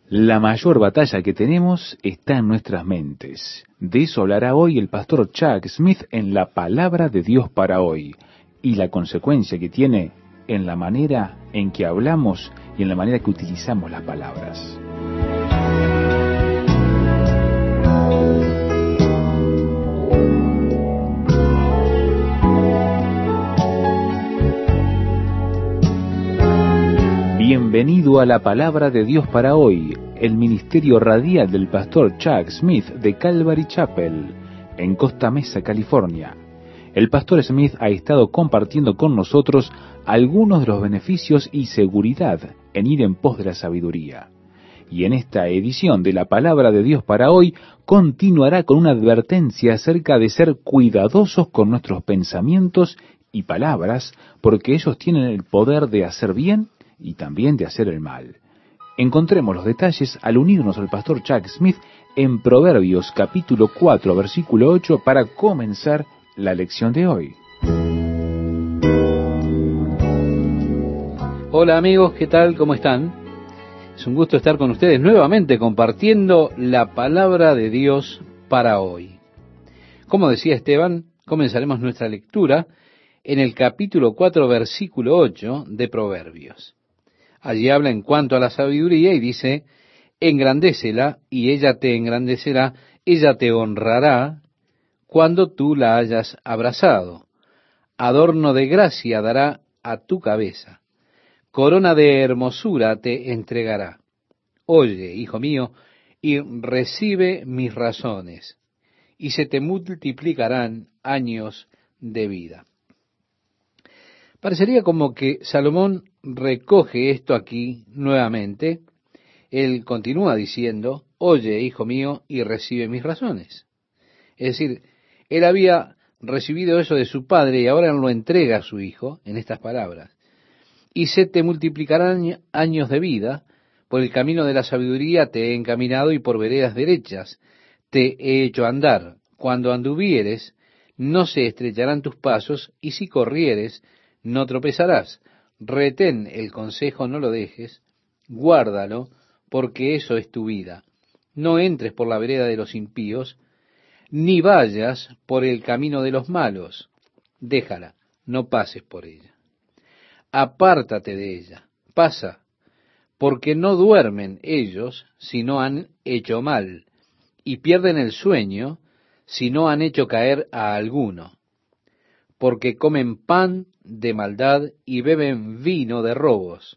La mayor batalla que tenemos está en nuestras mentes. De eso hablará hoy el pastor Chuck Smith en la Palabra de Dios para hoy, y la consecuencia que tiene en la manera en que hablamos y en la manera que utilizamos las palabras. Bienvenido a la Palabra de Dios para hoy, el ministerio radial del pastor Chuck Smith de Calvary Chapel, en Costa Mesa, California. El pastor Smith ha estado compartiendo con nosotros algunos de los beneficios y seguridad en ir en pos de la sabiduría. Y en esta edición de la Palabra de Dios para hoy, continuará con una advertencia acerca de ser cuidadosos con nuestros pensamientos y palabras, porque ellos tienen el poder de hacer bien y también de hacer el mal. Encontremos los detalles al unirnos al pastor Chuck Smith en Proverbios capítulo 4, versículo 8, para comenzar la lección de hoy. Hola amigos, ¿qué tal? ¿Cómo están? Es un gusto estar con ustedes nuevamente compartiendo la palabra de Dios para hoy. Como decía Esteban, comenzaremos nuestra lectura en el capítulo 4, versículo 8 de Proverbios. Allí habla en cuanto a la sabiduría y dice: engrandécela y ella te engrandecerá, ella te honrará cuando tú la hayas abrazado. Adorno de gracia dará a tu cabeza, corona de hermosura te entregará. Oye, hijo mío, y recibe mis razones, y se te multiplicarán años de vida. Parecería como que Salomón recoge esto aquí nuevamente. Él continúa diciendo: oye, hijo mío, y recibe mis razones. Es decir, él había recibido eso de su padre y ahora lo entrega a su hijo en estas palabras. Y se te multiplicarán años de vida, por el camino de la sabiduría te he encaminado y por veredas derechas te he hecho andar. Cuando anduvieres, no se estrecharán tus pasos, y si corrieres, no tropezarás. Retén el consejo, no lo dejes, guárdalo, porque eso es tu vida. No entres por la vereda de los impíos, ni vayas por el camino de los malos. Déjala, no pases por ella. Apártate de ella, pasa, porque no duermen ellos si no han hecho mal, y pierden el sueño si no han hecho caer a alguno. Porque comen pan de maldad y beben vino de robos.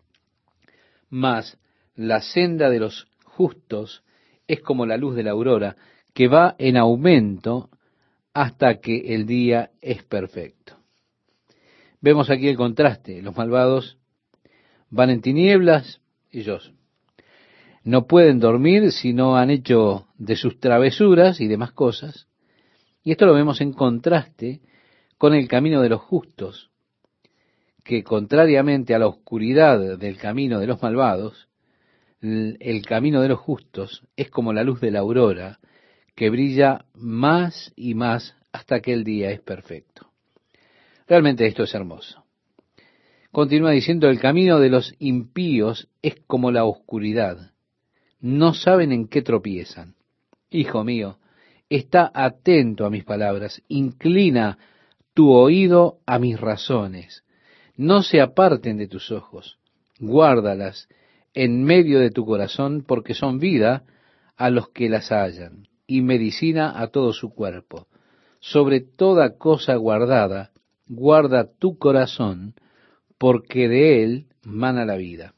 Mas la senda de los justos es como la luz de la aurora, que va en aumento hasta que el día es perfecto. Vemos aquí el contraste. Los malvados van en tinieblas, ellos no pueden dormir si no han hecho de sus travesuras y demás cosas. Y esto lo vemos en contraste con el camino de los justos, que contrariamente a la oscuridad del camino de los malvados, el camino de los justos es como la luz de la aurora, que brilla más y más hasta que el día es perfecto. Realmente esto es hermoso. Continúa diciendo: el camino de los impíos es como la oscuridad, no saben en qué tropiezan. Hijo mío, está atento a mis palabras, inclina tu oído a mis razones, no se aparten de tus ojos, guárdalas en medio de tu corazón, porque son vida a los que las hallan, y medicina a todo su cuerpo. Sobre toda cosa guardada, guarda tu corazón, porque de él mana la vida.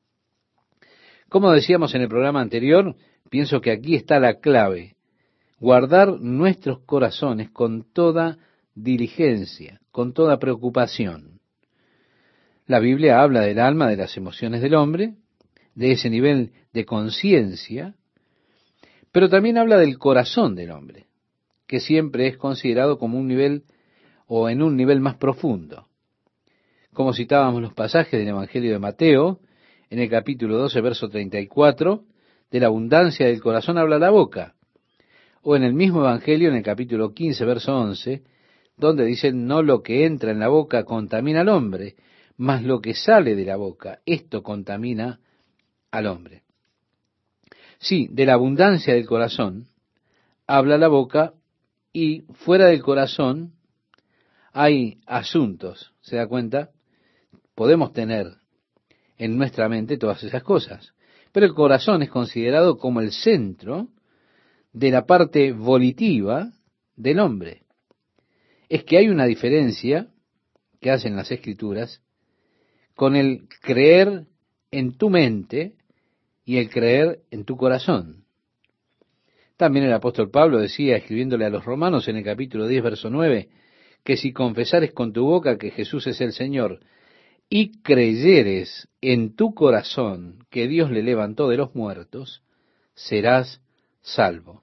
Como decíamos en el programa anterior, pienso que aquí está la clave: guardar nuestros corazones con toda diligencia, con toda preocupación. La Biblia habla del alma, de las emociones del hombre, de ese nivel de conciencia, pero también habla del corazón del hombre, que siempre es considerado como un nivel o en un nivel más profundo. Como citábamos los pasajes del Evangelio de Mateo, en el capítulo 12, verso 34, de la abundancia del corazón habla la boca. O en el mismo Evangelio, en el capítulo 15, verso 11, donde dicen: no lo que entra en la boca contamina al hombre, mas lo que sale de la boca, esto contamina al hombre. Sí, de la abundancia del corazón habla la boca, y fuera del corazón hay asuntos. ¿Se da cuenta? Podemos tener en nuestra mente todas esas cosas, pero el corazón es considerado como el centro de la parte volitiva del hombre. Es que hay una diferencia que hacen las Escrituras con el creer en tu mente y el creer en tu corazón. También el apóstol Pablo decía, escribiéndole a los romanos en el capítulo 10, verso 9, que si confesares con tu boca que Jesús es el Señor y creyeres en tu corazón que Dios le levantó de los muertos, serás salvo.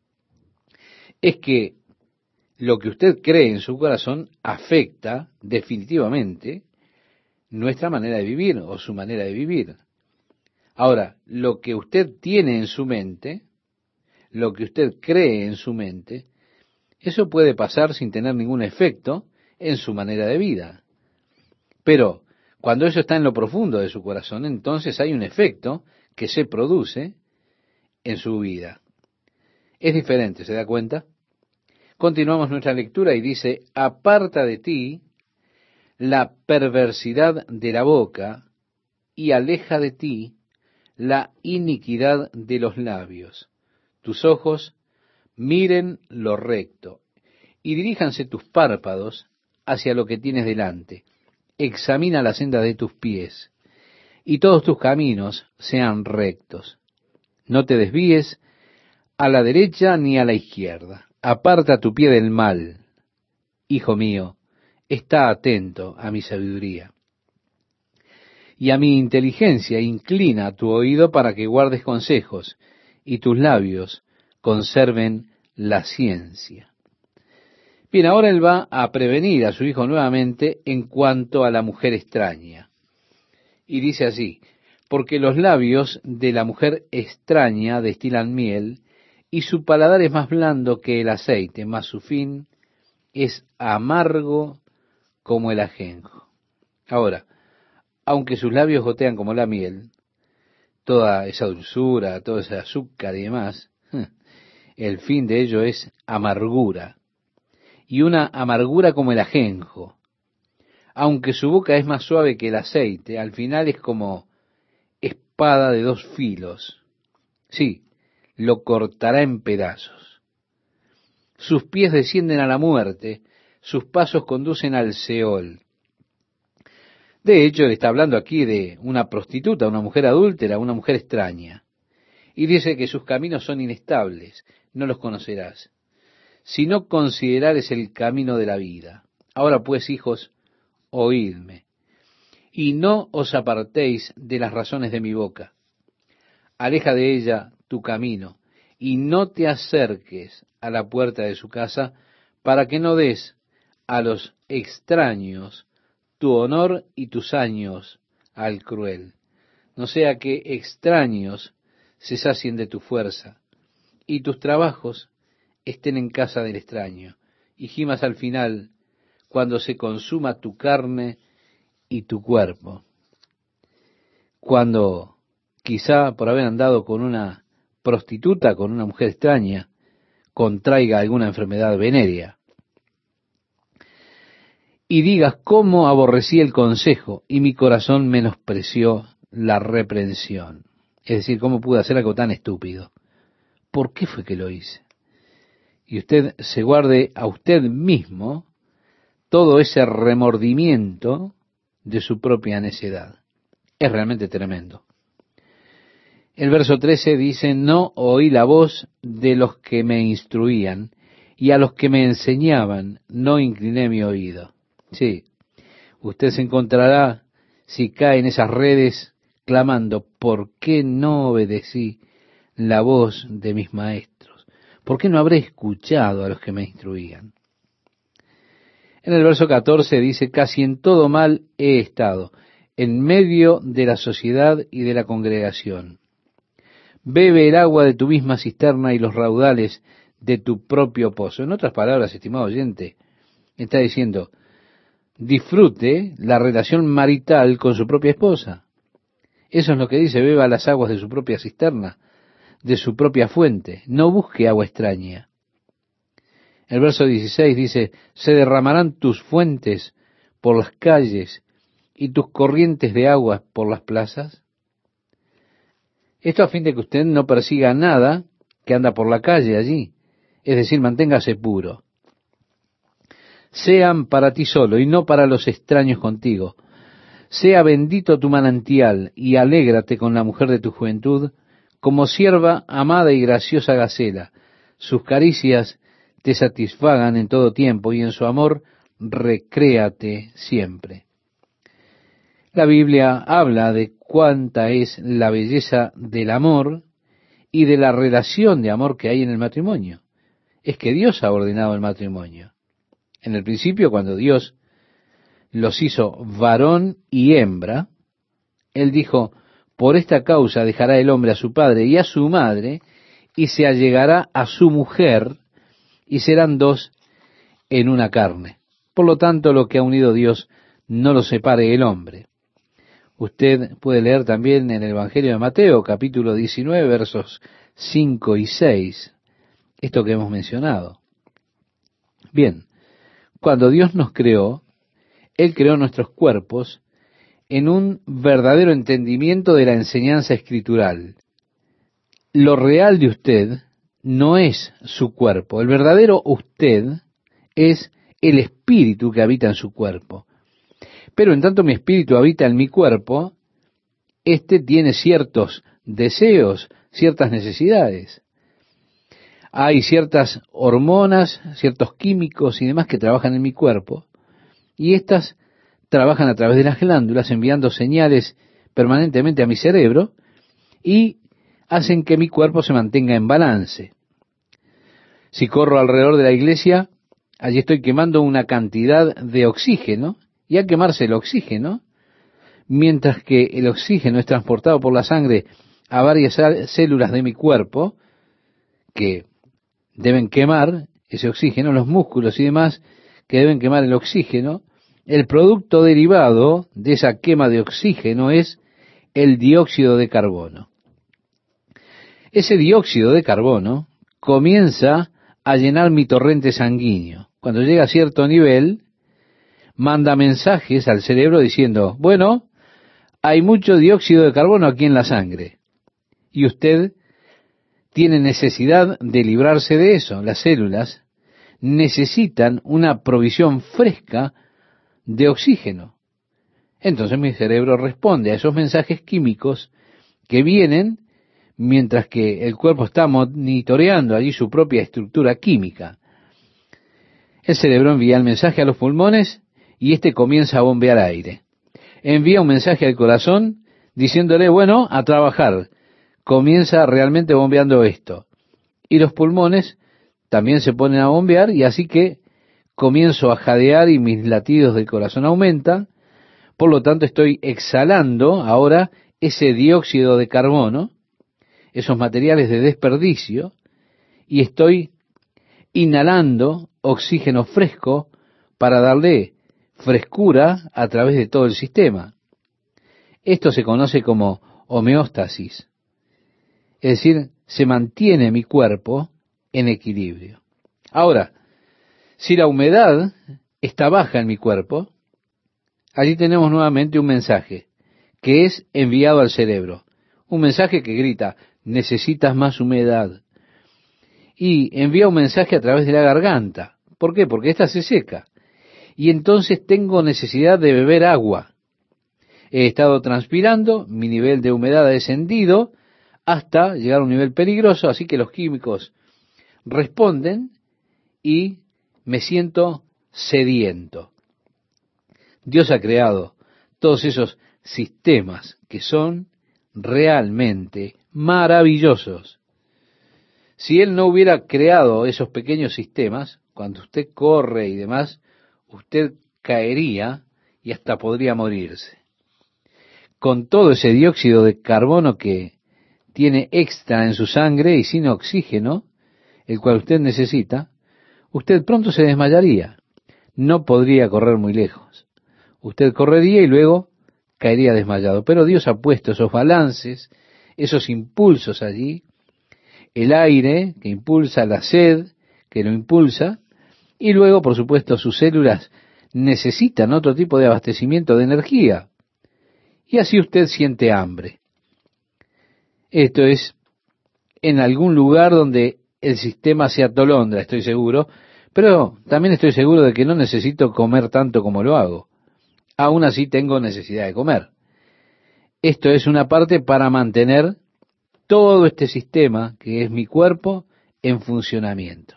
Es que lo que usted cree en su corazón afecta definitivamente nuestra manera de vivir o su manera de vivir. Ahora, lo que usted tiene en su mente, lo que usted cree en su mente, eso puede pasar sin tener ningún efecto en su manera de vida. Pero cuando eso está en lo profundo de su corazón, entonces hay un efecto que se produce en su vida. Es diferente, ¿se da cuenta? Continuamos nuestra lectura y dice, aparta de ti la perversidad de la boca y aleja de ti la iniquidad de los labios. Tus ojos miren lo recto y diríjanse tus párpados hacia lo que tienes delante. Examina la senda de tus pies y todos tus caminos sean rectos. No te desvíes a la derecha ni a la izquierda. Aparta tu pie del mal. Hijo mío, está atento a mi sabiduría. Y a mi inteligencia inclina tu oído para que guardes consejos, y tus labios conserven la ciencia. Bien, ahora él va a prevenir a su hijo nuevamente en cuanto a la mujer extraña. Y dice así, porque los labios de la mujer extraña destilan miel, y su paladar es más blando que el aceite, mas su fin es amargo como el ajenjo. Ahora, aunque sus labios gotean como la miel, toda esa dulzura, todo ese azúcar y demás, el fin de ello es amargura, y una amargura como el ajenjo. Aunque su boca es más suave que el aceite, al final es como espada de dos filos. Sí, lo cortará en pedazos. Sus pies descienden a la muerte, sus pasos conducen al Seol. De hecho, él está hablando aquí de una prostituta, una mujer adúltera, una mujer extraña. Y dice que sus caminos son inestables, no los conocerás, si no considerares el camino de la vida. Ahora pues, hijos, oídme, y no os apartéis de las razones de mi boca. Aleja de ella tu camino, y no te acerques a la puerta de su casa, para que no des a los extraños tu honor y tus años al cruel. No sea que extraños se sacien de tu fuerza, y tus trabajos estén en casa del extraño, y gimas al final, cuando se consuma tu carne y tu cuerpo. Cuando quizá por haber andado con una prostituta, con una mujer extraña, contraiga alguna enfermedad venérea. Y digas, cómo aborrecí el consejo, y mi corazón menospreció la reprensión. Es decir, cómo pude hacer algo tan estúpido. ¿Por qué fue que lo hice? Y usted se guarde a usted mismo todo ese remordimiento de su propia necedad. Es realmente tremendo. El verso 13 dice, no oí la voz de los que me instruían, y a los que me enseñaban no incliné mi oído. Sí, usted se encontrará, si cae en esas redes, clamando, ¿por qué no obedecí la voz de mis maestros? ¿Por qué no habré escuchado a los que me instruían? En el verso 14 dice, casi en todo mal he estado, en medio de la sociedad y de la congregación. Bebe el agua de tu misma cisterna y los raudales de tu propio pozo. En otras palabras, estimado oyente, está diciendo, disfrute la relación marital con su propia esposa. Eso es lo que dice, beba las aguas de su propia cisterna, de su propia fuente, no busque agua extraña. El verso 16 dice, se derramarán tus fuentes por las calles y tus corrientes de agua por las plazas. Esto a fin de que usted no persiga nada que anda por la calle allí, es decir, manténgase puro. Sean para ti solo y no para los extraños contigo. Sea bendito tu manantial y alégrate con la mujer de tu juventud, como sierva amada y graciosa Gacela. Sus caricias te satisfagan en todo tiempo y en su amor recréate siempre. La Biblia habla de cuánta es la belleza del amor y de la relación de amor que hay en el matrimonio. Es que Dios ha ordenado el matrimonio. En el principio, cuando Dios los hizo varón y hembra, Él dijo, por esta causa dejará el hombre a su padre y a su madre, y se allegará a su mujer, y serán dos en una carne. Por lo tanto, lo que ha unido Dios no lo separe el hombre. Usted puede leer también en el Evangelio de Mateo, capítulo 19, versos 5 y 6, esto que hemos mencionado. Bien, cuando Dios nos creó, Él creó nuestros cuerpos en un verdadero entendimiento de la enseñanza escritural. Lo real de usted no es su cuerpo. El verdadero usted es el espíritu que habita en su cuerpo. Pero en tanto mi espíritu habita en mi cuerpo, éste tiene ciertos deseos, ciertas necesidades. Hay ciertas hormonas, ciertos químicos y demás que trabajan en mi cuerpo, y éstas trabajan a través de las glándulas, enviando señales permanentemente a mi cerebro, y hacen que mi cuerpo se mantenga en balance. Si corro alrededor de la iglesia, allí estoy quemando una cantidad de oxígeno, y al quemarse el oxígeno, mientras que el oxígeno es transportado por la sangre a varias células de mi cuerpo, que deben quemar ese oxígeno, los músculos y demás, que deben quemar el oxígeno, el producto derivado de esa quema de oxígeno es el dióxido de carbono. Ese dióxido de carbono comienza a llenar mi torrente sanguíneo. Cuando llega a cierto nivel, manda mensajes al cerebro diciendo, bueno, hay mucho dióxido de carbono aquí en la sangre. Y usted tiene necesidad de librarse de eso. Las células necesitan una provisión fresca de oxígeno. Entonces mi cerebro responde a esos mensajes químicos que vienen mientras que el cuerpo está monitoreando allí su propia estructura química. El cerebro envía el mensaje a los pulmones y éste comienza a bombear aire. Envía un mensaje al corazón diciéndole, bueno, a trabajar. Comienza realmente bombeando esto. Y los pulmones también se ponen a bombear y así que comienzo a jadear y mis latidos del corazón aumentan. Por lo tanto, estoy exhalando ahora ese dióxido de carbono, esos materiales de desperdicio, y estoy inhalando oxígeno fresco para darle frescura a través de todo el sistema. Esto se conoce como homeostasis. Es decir, se mantiene mi cuerpo en equilibrio. Ahora, si la humedad está baja en mi cuerpo, allí tenemos nuevamente un mensaje que es enviado al cerebro. Un mensaje que grita, necesitas más humedad. Y envía un mensaje a través de la garganta. ¿Por qué? Porque ésta se seca. Y entonces tengo necesidad de beber agua. He estado transpirando, mi nivel de humedad ha descendido hasta llegar a un nivel peligroso, así que los químicos responden y me siento sediento. Dios ha creado todos esos sistemas que son realmente maravillosos. Si Él no hubiera creado esos pequeños sistemas, cuando usted corre y demás, usted caería y hasta podría morirse. Con todo ese dióxido de carbono que tiene extra en su sangre y sin oxígeno, el cual usted necesita, usted pronto se desmayaría. No podría correr muy lejos. Usted correría y luego caería desmayado. Pero Dios ha puesto esos balances, esos impulsos allí, el aire que impulsa, la sed que lo impulsa, y luego, por supuesto, sus células necesitan otro tipo de abastecimiento de energía. Y así usted siente hambre. Esto es en algún lugar donde el sistema se atolondra, estoy seguro, pero también estoy seguro de que no necesito comer tanto como lo hago. Aún así tengo necesidad de comer. Esto es una parte para mantener todo este sistema que es mi cuerpo en funcionamiento.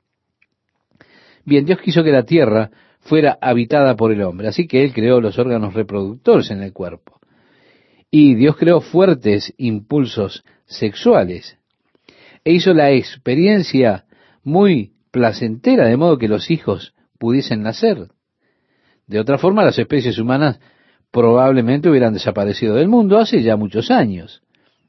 Bien, Dios quiso que la tierra fuera habitada por el hombre, así que Él creó los órganos reproductores en el cuerpo. Y Dios creó fuertes impulsos sexuales e hizo la experiencia muy placentera, de modo que los hijos pudiesen nacer. De otra forma, las especies humanas probablemente hubieran desaparecido del mundo hace ya muchos años.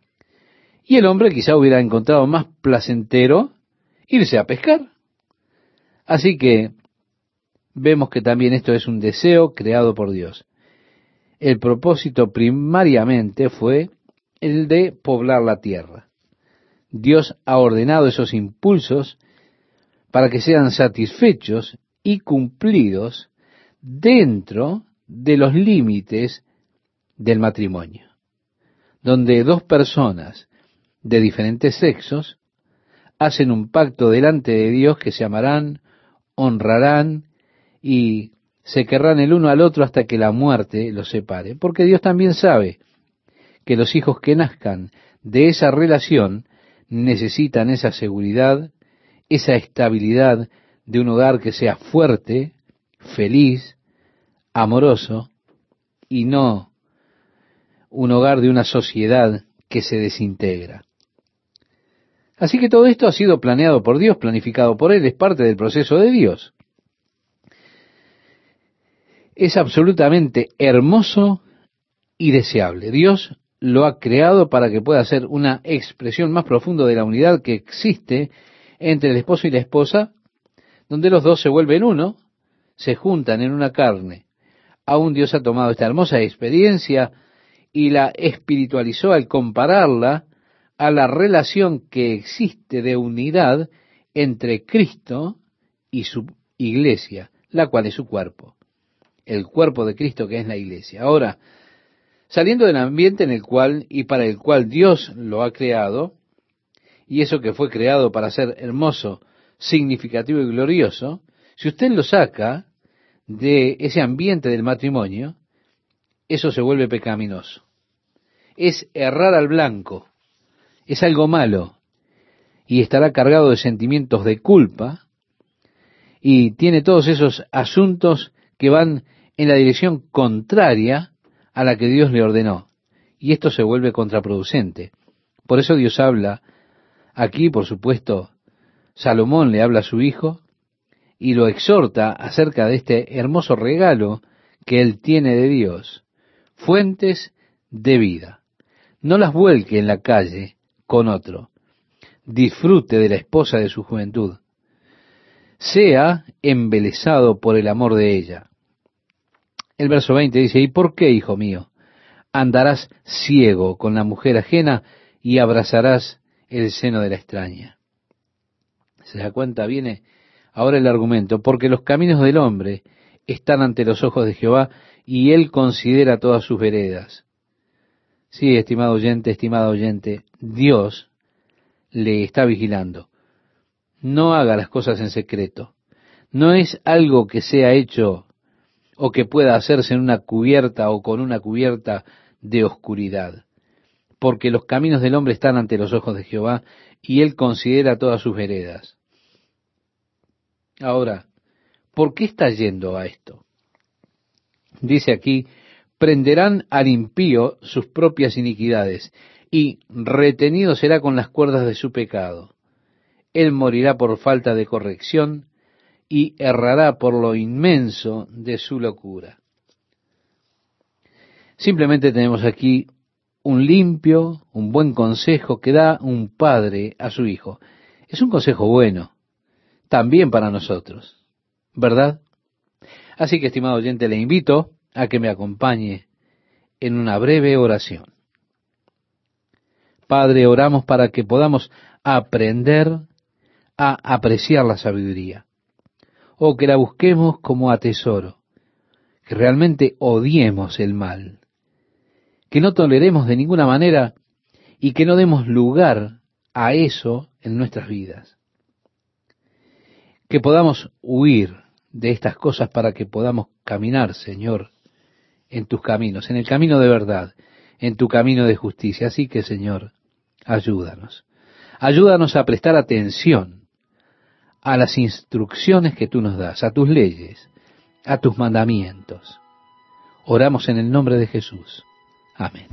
Y el hombre quizá hubiera encontrado más placentero irse a pescar. Así que vemos que también esto es un deseo creado por Dios. El propósito primariamente fue el de poblar la tierra. Dios ha ordenado esos impulsos para que sean satisfechos y cumplidos dentro de los límites del matrimonio, donde dos personas de diferentes sexos hacen un pacto delante de Dios que se amarán, honrarán y se querrán el uno al otro hasta que la muerte los separe, porque Dios también sabe que los hijos que nazcan de esa relación necesitan esa seguridad, esa estabilidad de un hogar que sea fuerte, feliz, amoroso, y no un hogar de una sociedad que se desintegra. Así que todo esto ha sido planeado por Dios, planificado por Él, es parte del proceso de Dios. Es absolutamente hermoso y deseable. Dios lo ha creado para que pueda ser una expresión más profunda de la unidad que existe entre el esposo y la esposa, donde los dos se vuelven uno, se juntan en una carne. Aún Dios ha tomado esta hermosa experiencia y la espiritualizó al compararla a la relación que existe de unidad entre Cristo y su iglesia, la cual es su cuerpo. El cuerpo de Cristo que es la iglesia. Ahora, saliendo del ambiente en el cual y para el cual Dios lo ha creado, y eso que fue creado para ser hermoso, significativo y glorioso, si usted lo saca de ese ambiente del matrimonio, eso se vuelve pecaminoso. Es errar al blanco, es algo malo, y estará cargado de sentimientos de culpa, y tiene todos esos asuntos que van en la dirección contraria a la que Dios le ordenó. Y esto se vuelve contraproducente. Por eso Dios habla aquí, por supuesto, Salomón le habla a su hijo y lo exhorta acerca de este hermoso regalo que él tiene de Dios. Fuentes de vida. No las vuelque en la calle con otro. Disfrute de la esposa de su juventud. Sea embelesado por el amor de ella. El verso 20 dice, ¿y por qué, hijo mío, andarás ciego con la mujer ajena y abrazarás el seno de la extraña? ¿Se da cuenta? Viene ahora el argumento, porque los caminos del hombre están ante los ojos de Jehová y él considera todas sus veredas. Sí, estimado oyente, estimada oyente, Dios le está vigilando. No haga las cosas en secreto. No es algo que sea hecho o que pueda hacerse en una cubierta o con una cubierta de oscuridad. Porque los caminos del hombre están ante los ojos de Jehová y él considera todas sus veredas. Ahora, ¿por qué está yendo a esto? Dice aquí, prenderán al impío sus propias iniquidades, y retenido será con las cuerdas de su pecado. Él morirá por falta de corrección, y errará por lo inmenso de su locura. Simplemente tenemos aquí un limpio, un buen consejo que da un padre a su hijo. Es un consejo bueno, también para nosotros, ¿verdad? Así que, estimado oyente, le invito a que me acompañe en una breve oración. Padre, oramos para que podamos aprender a apreciar la sabiduría, o que la busquemos como a tesoro, que realmente odiemos el mal, que no toleremos de ninguna manera y que no demos lugar a eso en nuestras vidas. Que podamos huir de estas cosas para que podamos caminar, Señor, en tus caminos, en el camino de verdad, en tu camino de justicia. Así que, Señor, ayúdanos. Ayúdanos a prestar atención a las instrucciones que tú nos das, a tus leyes, a tus mandamientos. Oramos en el nombre de Jesús. Amén.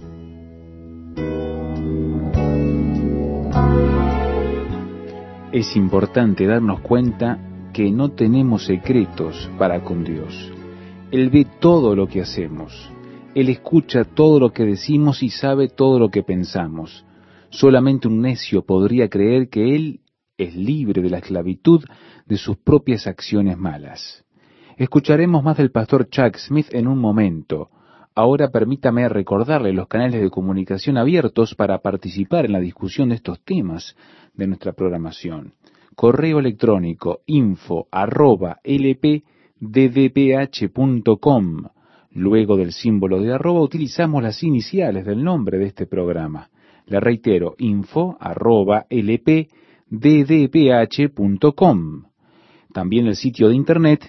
Es importante darnos cuenta que no tenemos secretos para con Dios. Él ve todo lo que hacemos. Él escucha todo lo que decimos y sabe todo lo que pensamos. Solamente un necio podría creer que Él es libre de la esclavitud de sus propias acciones malas. Escucharemos más del pastor Chuck Smith en un momento. Ahora permítame recordarle los canales de comunicación abiertos para participar en la discusión de estos temas de nuestra programación. Correo electrónico info@lpddph.com. Luego del símbolo de arroba utilizamos las iniciales del nombre de este programa. Le reitero, info@lpddph.com. También el sitio de internet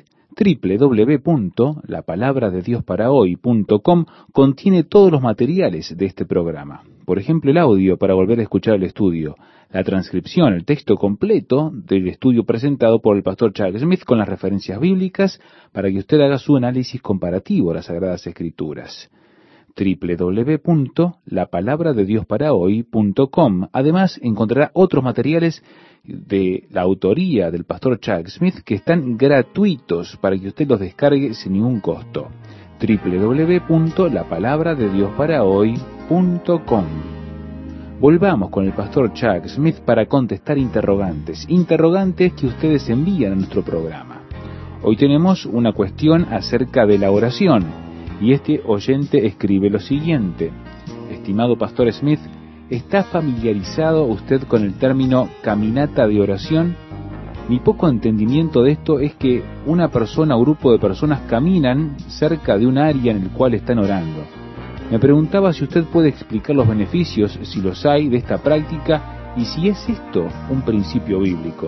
www.lapalabradeDiosParaHoy.com contiene todos los materiales de este programa. Por ejemplo, el audio para volver a escuchar el estudio, la transcripción, el texto completo del estudio presentado por el pastor Chuck Smith con las referencias bíblicas para que usted haga su análisis comparativo a las Sagradas Escrituras. www.lapalabradeDiosParaHoy.com. Además, encontrará otros materiales de la autoría del pastor Chuck Smith que están gratuitos para que usted los descargue sin ningún costo. www.lapalabradeDiosParaHoy.com. Volvamos con el pastor Chuck Smith para contestar interrogantes que ustedes envían a nuestro programa. Hoy tenemos una cuestión acerca de la oración y este oyente escribe lo siguiente: estimado pastor Smith, ¿está familiarizado usted con el término caminata de oración? Mi poco entendimiento de esto es que una persona o grupo de personas caminan cerca de un área en el cual están orando. Me preguntaba si usted puede explicar los beneficios, si los hay, de esta práctica y si es esto un principio bíblico.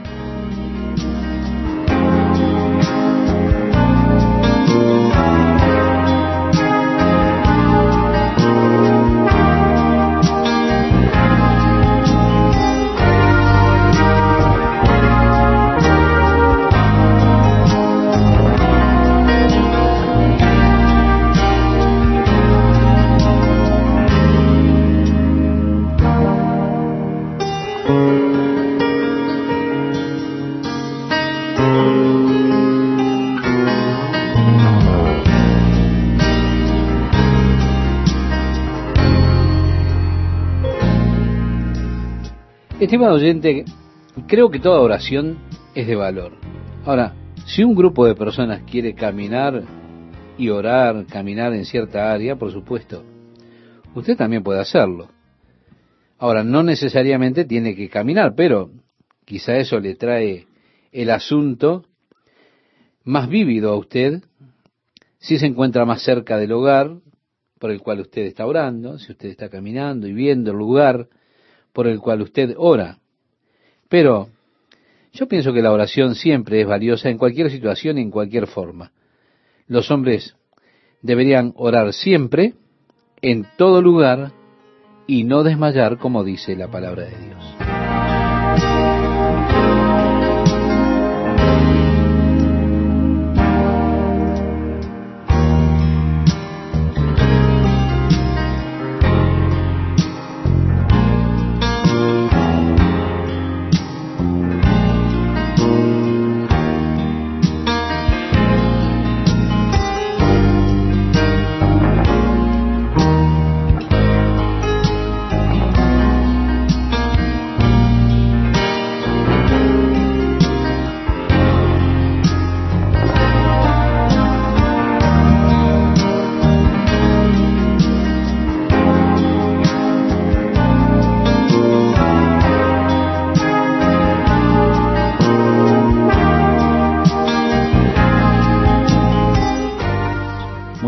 Estimado oyente, creo que toda oración es de valor. Ahora, si un grupo de personas quiere caminar y orar, caminar en cierta área, por supuesto, usted también puede hacerlo. Ahora, no necesariamente tiene que caminar, pero quizá eso le trae el asunto más vívido a usted si se encuentra más cerca del hogar por el cual usted está orando, si usted está caminando y viendo el lugar por el cual usted ora. Pero yo pienso que la oración siempre es valiosa en cualquier situación y en cualquier forma. Los hombres deberían orar siempre, en todo lugar, y no desmayar, como dice la palabra de Dios.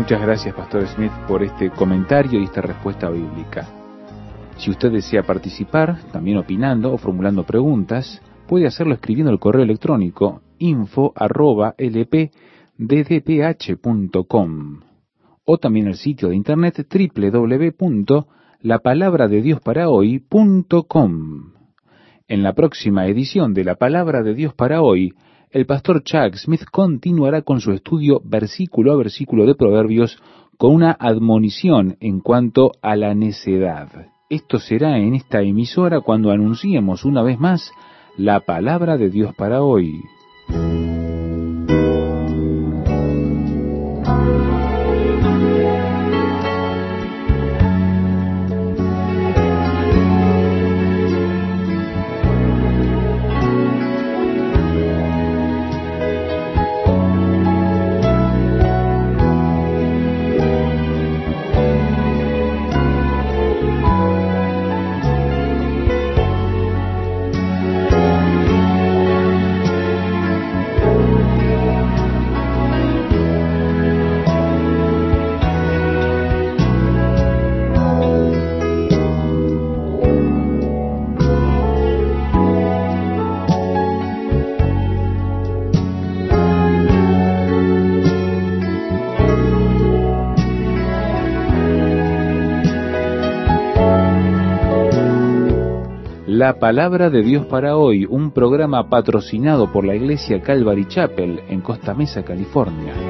Muchas gracias, Pastor Smith, por este comentario y esta respuesta bíblica. Si usted desea participar, también opinando o formulando preguntas, puede hacerlo escribiendo el correo electrónico info@lpddph.com o también el sitio de internet www.lapalabradeDiosParaHoy.com. En la próxima edición de La Palabra de Dios para Hoy, el pastor Chuck Smith continuará con su estudio versículo a versículo de Proverbios con una admonición en cuanto a la necedad. Esto será en esta emisora cuando anunciemos una vez más la Palabra de Dios para Hoy. La Palabra de Dios para Hoy, un programa patrocinado por la Iglesia Calvary Chapel en Costa Mesa, California.